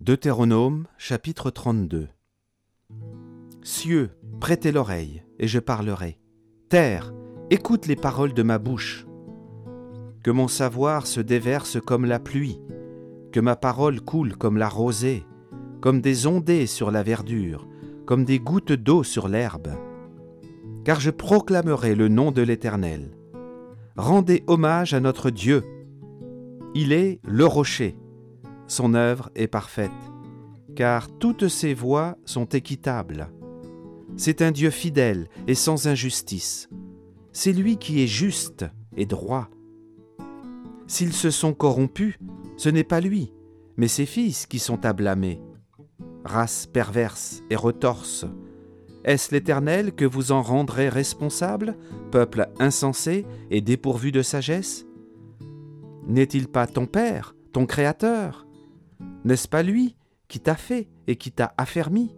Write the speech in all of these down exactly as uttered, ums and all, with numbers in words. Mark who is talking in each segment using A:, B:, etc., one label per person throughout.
A: Deutéronome, chapitre trente-deux. Cieux, prêtez l'oreille, et je parlerai. Terre, écoute les paroles de ma bouche. Que mon savoir se déverse comme la pluie, que ma parole coule comme la rosée, comme des ondées sur la verdure, comme des gouttes d'eau sur l'herbe. Car je proclamerai le nom de l'Éternel. Rendez hommage à notre Dieu. Il est le rocher. Son œuvre est parfaite, car toutes ses voies sont équitables. C'est un Dieu fidèle et sans injustice. C'est lui qui est juste et droit. S'ils se sont corrompus, ce n'est pas lui, mais ses fils qui sont à blâmer. Race perverse et retorse, est-ce l'Éternel que vous en rendrez responsable, peuple insensé et dépourvu de sagesse? N'est-il pas ton Père, ton Créateur? N'est-ce pas lui qui t'a fait et qui t'a affermi?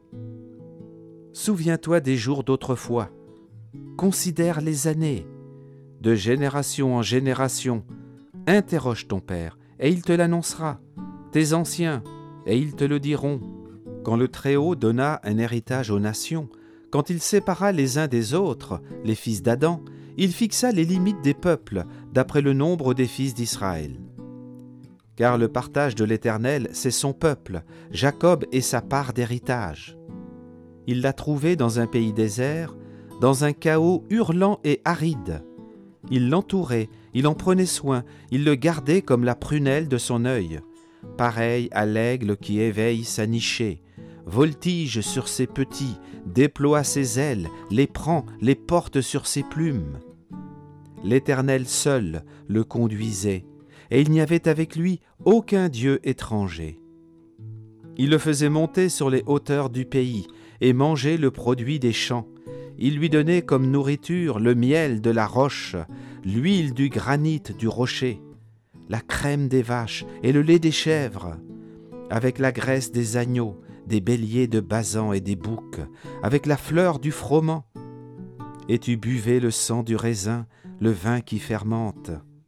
A: Souviens-toi des jours d'autrefois. Considère les années. De génération en génération, interroge ton Père, et il te l'annoncera. Tes anciens, et ils te le diront. Quand le Très-Haut donna un héritage aux nations, quand il sépara les uns des autres, les fils d'Adam, il fixa les limites des peuples d'après le nombre des fils d'Israël. Car le partage de l'Éternel, c'est son peuple, Jacob est sa part d'héritage. Il l'a trouvé dans un pays désert, dans un chaos hurlant et aride. Il l'entourait, il en prenait soin, il le gardait comme la prunelle de son œil, pareil à l'aigle qui éveille sa nichée, voltige sur ses petits, déploie ses ailes, les prend, les porte sur ses plumes. L'Éternel seul le conduisait, et il n'y avait avec lui aucun dieu étranger. Il le faisait monter sur les hauteurs du pays et manger le produit des champs. Il lui donnait comme nourriture le miel de la roche, l'huile du granit du rocher, la crème des vaches et le lait des chèvres, avec la graisse des agneaux, des béliers de Basan et des boucs, avec la fleur du froment. Et tu buvais le sang du raisin, le vin qui fermente.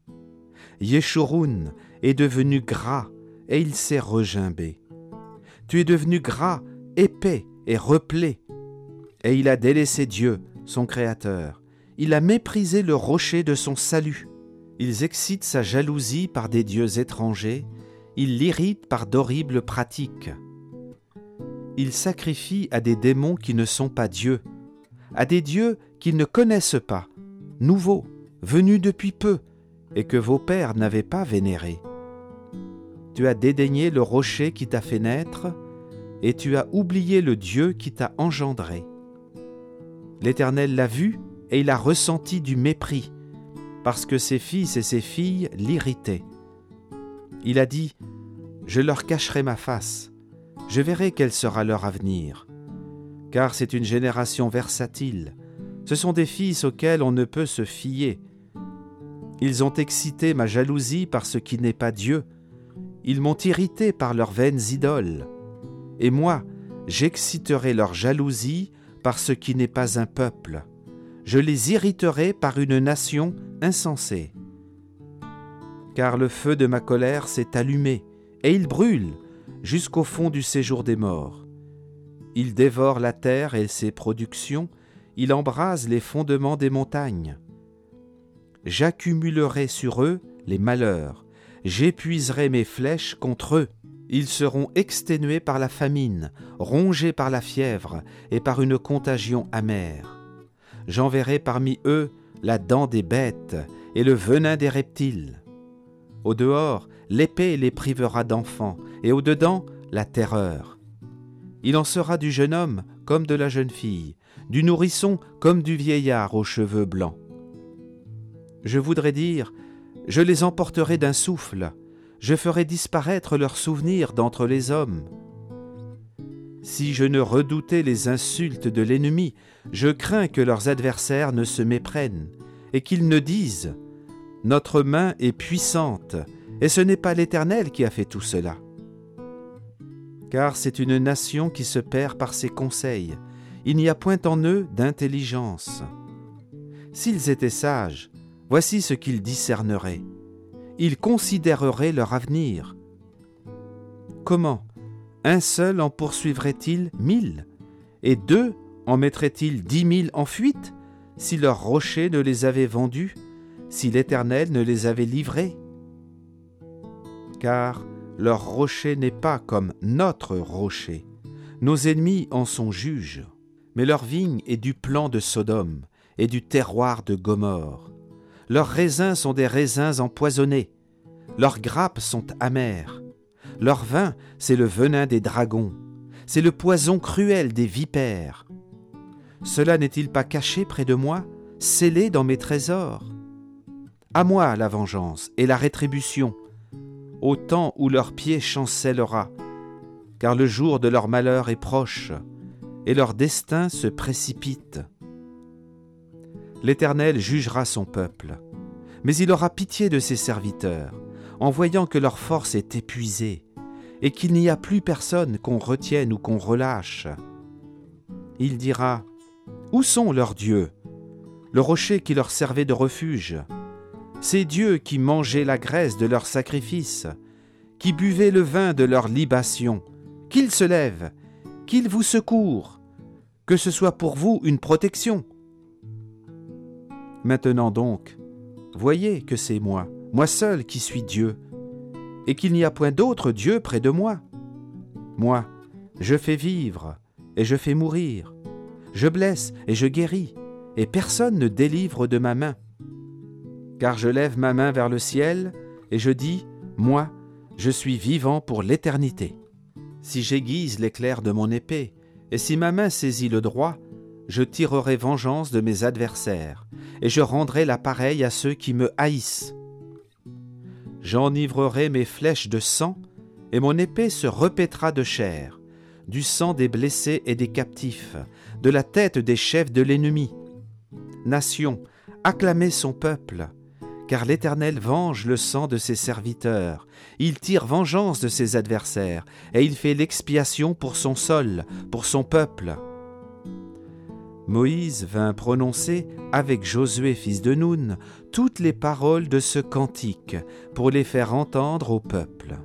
A: Yeshurun est devenu gras et il s'est regimbé. Tu es devenu gras, épais et replé. Et il a délaissé Dieu, son Créateur. Il a méprisé le rocher de son salut. Ils excitent sa jalousie par des dieux étrangers. Ils l'irritent par d'horribles pratiques. Ils sacrifient à des démons qui ne sont pas dieux, à des dieux qu'ils ne connaissent pas, nouveaux, venus depuis peu, et que vos pères n'avaient pas vénéré. Tu as dédaigné le rocher qui t'a fait naître, et tu as oublié le Dieu qui t'a engendré. L'Éternel l'a vu, et il a ressenti du mépris, parce que ses fils et ses filles l'irritaient. Il a dit, « Je leur cacherai ma face, je verrai quel sera leur avenir. Car c'est une génération versatile, ce sont des fils auxquels on ne peut se fier. Ils ont excité ma jalousie par ce qui n'est pas Dieu. Ils m'ont irrité par leurs vaines idoles. Et moi, j'exciterai leur jalousie par ce qui n'est pas un peuple. Je les irriterai par une nation insensée. Car le feu de ma colère s'est allumé, et il brûle jusqu'au fond du séjour des morts. Il dévore la terre et ses productions, il embrase les fondements des montagnes. J'accumulerai sur eux les malheurs, j'épuiserai mes flèches contre eux. Ils seront exténués par la famine, rongés par la fièvre et par une contagion amère. J'enverrai parmi eux la dent des bêtes et le venin des reptiles. Au dehors, l'épée les privera d'enfants, et au dedans, la terreur. Il en sera du jeune homme comme de la jeune fille, du nourrisson comme du vieillard aux cheveux blancs. Je voudrais dire, je les emporterai d'un souffle, je ferai disparaître leurs souvenirs d'entre les hommes. Si je ne redoutais les insultes de l'ennemi, je crains que leurs adversaires ne se méprennent, et qu'ils ne disent « Notre main est puissante, et ce n'est pas l'Éternel qui a fait tout cela. » Car c'est une nation qui se perd par ses conseils, il n'y a point en eux d'intelligence. S'ils étaient sages, voici ce qu'ils discerneraient. Ils considéreraient leur avenir. Comment, Un seul en poursuivrait-il mille? Et deux en mettraient-ils dix mille en fuite, si leur rocher ne les avait vendus, si l'Éternel ne les avait livrés? Car leur rocher n'est pas comme notre rocher. Nos ennemis en sont juges. Mais leur vigne est du plan de Sodome et du terroir de Gomorrhe. Leurs raisins sont des raisins empoisonnés. Leurs grappes sont amères. Leur vin, c'est le venin des dragons. C'est le poison cruel des vipères. Cela n'est-il pas caché près de moi, scellé dans mes trésors? À moi la vengeance et la rétribution, au temps où leur pied chancellera, car le jour de leur malheur est proche, et leur destin se précipite. L'Éternel jugera son peuple, mais il aura pitié de ses serviteurs, en voyant que leur force est épuisée, et qu'il n'y a plus personne qu'on retienne ou qu'on relâche. Il dira: où sont leurs dieux, le rocher qui leur servait de refuge, ces dieux qui mangeaient la graisse de leurs sacrifices, qui buvaient le vin de leurs libations? Qu'ils se lèvent, qu'ils vous secourent, que ce soit pour vous une protection. Maintenant donc, voyez que c'est moi, moi seul qui suis Dieu, et qu'il n'y a point d'autre Dieu près de moi. Moi, je fais vivre et je fais mourir, je blesse et je guéris, et personne ne délivre de ma main. Car je lève ma main vers le ciel, et je dis: moi, je suis vivant pour l'éternité. Si j'aiguise l'éclair de mon épée, et si ma main saisit le droit, je tirerai vengeance de mes adversaires, et je rendrai la pareille à ceux qui me haïssent. J'enivrerai mes flèches de sang, et mon épée se repaîtra de chair, du sang des blessés et des captifs, de la tête des chefs de l'ennemi. Nation, acclamez son peuple, car l'Éternel venge le sang de ses serviteurs. Il tire vengeance de ses adversaires, et il fait l'expiation pour son sol, pour son peuple. Moïse vint prononcer, avec Josué fils de Nun, toutes les paroles de ce cantique, pour les faire entendre au peuple.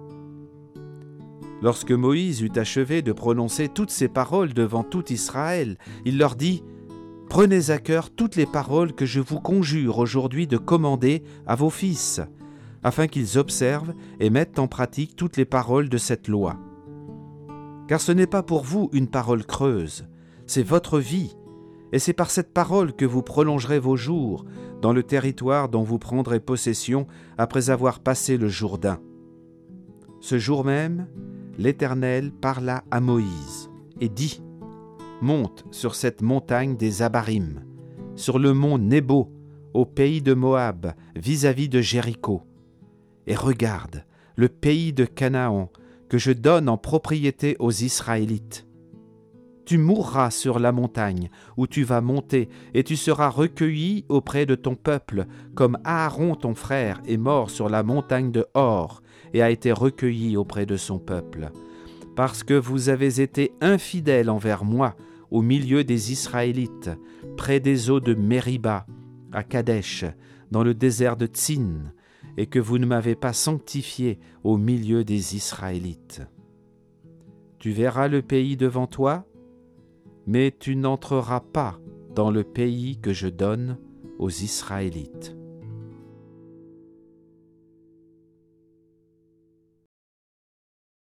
A: Lorsque Moïse eut achevé de prononcer toutes ces paroles devant tout Israël, il leur dit: prenez à cœur toutes les paroles que je vous conjure aujourd'hui de commander à vos fils, afin qu'ils observent et mettent en pratique toutes les paroles de cette loi. Car ce n'est pas pour vous une parole creuse, c'est votre vie, et c'est par cette parole que vous prolongerez vos jours dans le territoire dont vous prendrez possession après avoir passé le Jourdain. Ce jour même, l'Éternel parla à Moïse et dit: monte sur cette montagne des Abarim, sur le mont Nebo, au pays de Moab, vis-à-vis de Jéricho. Et regarde le pays de Canaan que je donne en propriété aux Israélites. Tu mourras sur la montagne où tu vas monter, et tu seras recueilli auprès de ton peuple, comme Aaron ton frère est mort sur la montagne de Hor, et a été recueilli auprès de son peuple. Parce que vous avez été infidèles envers moi, au milieu des Israélites, près des eaux de Mériba, à Kadesh, dans le désert de Tsin, et que vous ne m'avez pas sanctifié au milieu des Israélites. Tu verras le pays devant toi, mais tu n'entreras pas dans le pays que je donne aux Israélites.